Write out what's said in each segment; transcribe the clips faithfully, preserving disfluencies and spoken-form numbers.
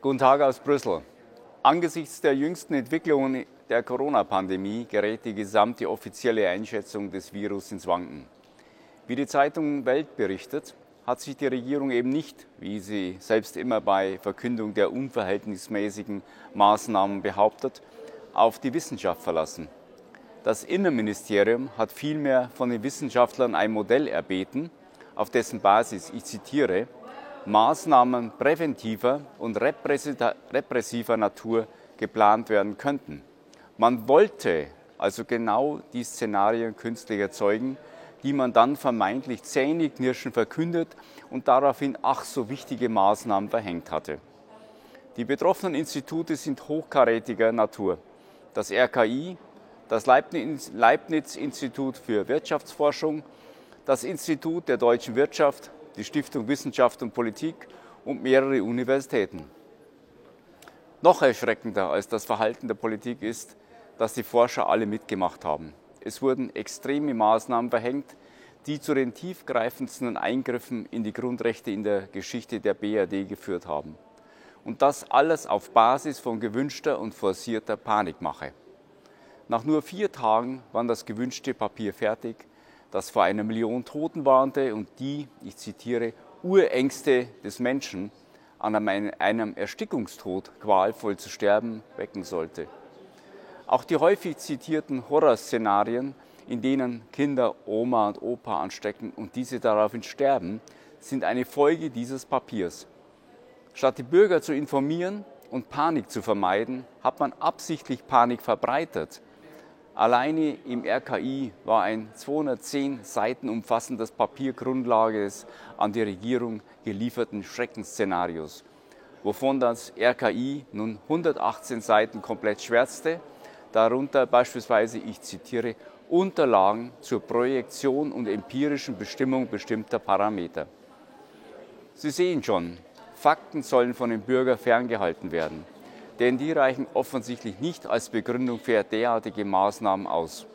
Guten Tag aus Brüssel. Angesichts der jüngsten Entwicklungen der Corona-Pandemie gerät die gesamte offizielle Einschätzung des Virus ins Wanken. Wie die Zeitung Welt berichtet, hat sich die Regierung eben nicht, wie sie selbst immer bei Verkündung der unverhältnismäßigen Maßnahmen behauptet, auf die Wissenschaft verlassen. Das Innenministerium hat vielmehr von den Wissenschaftlern ein Modell erbeten, auf dessen Basis, ich zitiere, Maßnahmen präventiver und repressiver Natur geplant werden könnten. Man wollte also genau die Szenarien künstlich erzeugen, die man dann vermeintlich zähneknirschend verkündet und daraufhin ach so wichtige Maßnahmen verhängt hatte. Die betroffenen Institute sind hochkarätiger Natur. Das R K I, das Leibniz-Institut für Wirtschaftsforschung, das Institut der deutschen Wirtschaft, die Stiftung Wissenschaft und Politik und mehrere Universitäten. Noch erschreckender als das Verhalten der Politik ist, dass die Forscher alle mitgemacht haben. Es wurden extreme Maßnahmen verhängt, die zu den tiefgreifendsten Eingriffen in die Grundrechte in der Geschichte der B R D geführt haben. Und das alles auf Basis von gewünschter und forcierter Panikmache. Nach nur vier Tagen war das gewünschte Papier fertig, das vor einer Million Toten warnte und die, ich zitiere, Urängste des Menschen, an einem Erstickungstod qualvoll zu sterben, wecken sollte. Auch die häufig zitierten Horrorszenarien, in denen Kinder Oma und Opa anstecken und diese daraufhin sterben, sind eine Folge dieses Papiers. Statt die Bürger zu informieren und Panik zu vermeiden, hat man absichtlich Panik verbreitet. Alleine im R K I war ein zweihundertzehn Seiten umfassendes Papier Grundlage des an die Regierung gelieferten Schreckensszenarios, wovon das R K I nun hundertachtzehn Seiten komplett schwärzte, darunter beispielsweise, ich zitiere, Unterlagen zur Projektion und empirischen Bestimmung bestimmter Parameter. Sie sehen schon, Fakten sollen von den Bürgern ferngehalten werden. Denn die reichen offensichtlich nicht als Begründung für derartige Maßnahmen aus.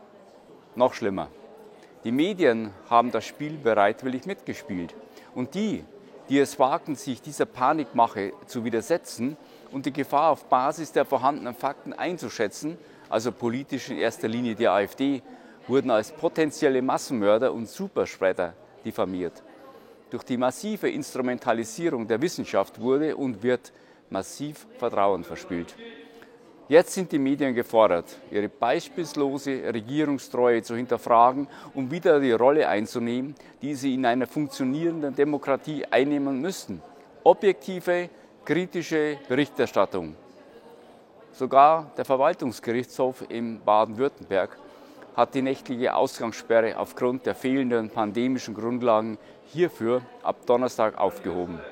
Noch schlimmer, die Medien haben das Spiel bereitwillig mitgespielt. Und die, die es wagten, sich dieser Panikmache zu widersetzen und die Gefahr auf Basis der vorhandenen Fakten einzuschätzen, also politisch in erster Linie die AfD, wurden als potenzielle Massenmörder und Superspreader diffamiert. Durch die massive Instrumentalisierung der Wissenschaft wurde und wird massiv Vertrauen verspielt. Jetzt sind die Medien gefordert, ihre beispiellose Regierungstreue zu hinterfragen, um wieder die Rolle einzunehmen, die sie in einer funktionierenden Demokratie einnehmen müssten. Objektive, kritische Berichterstattung. Sogar der Verwaltungsgerichtshof in Baden-Württemberg hat die nächtliche Ausgangssperre aufgrund der fehlenden pandemischen Grundlagen hierfür ab Donnerstag aufgehoben.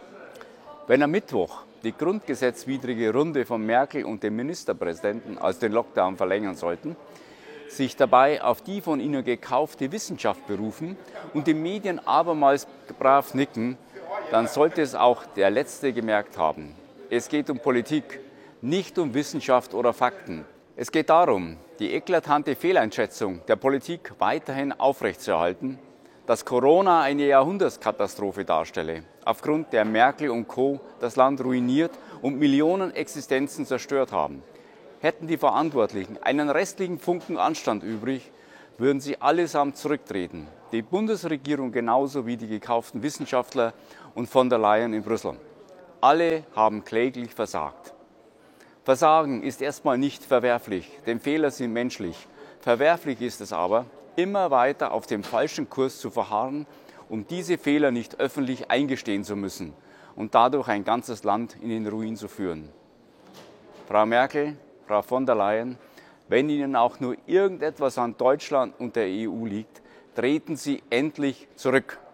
Wenn am Mittwoch die grundgesetzwidrige Runde von Merkel und dem Ministerpräsidenten, also den Lockdown, verlängern sollten, sich dabei auf die von ihnen gekaufte Wissenschaft berufen und die Medien abermals brav nicken, dann sollte es auch der Letzte gemerkt haben. Es geht um Politik, nicht um Wissenschaft oder Fakten. Es geht darum, die eklatante Fehleinschätzung der Politik weiterhin aufrechtzuerhalten, dass Corona eine Jahrhundertkatastrophe darstelle, aufgrund der Merkel und Co. das Land ruiniert und Millionen Existenzen zerstört haben. Hätten die Verantwortlichen einen restlichen Funken Anstand übrig, würden sie allesamt zurücktreten. Die Bundesregierung genauso wie die gekauften Wissenschaftler und von der Leyen in Brüssel. Alle haben kläglich versagt. Versagen ist erstmal nicht verwerflich, denn Fehler sind menschlich. Verwerflich ist es aber, immer weiter auf dem falschen Kurs zu verharren, um diese Fehler nicht öffentlich eingestehen zu müssen und dadurch ein ganzes Land in den Ruin zu führen. Frau Merkel, Frau von der Leyen, wenn Ihnen auch nur irgendetwas an Deutschland und der E U liegt, treten Sie endlich zurück.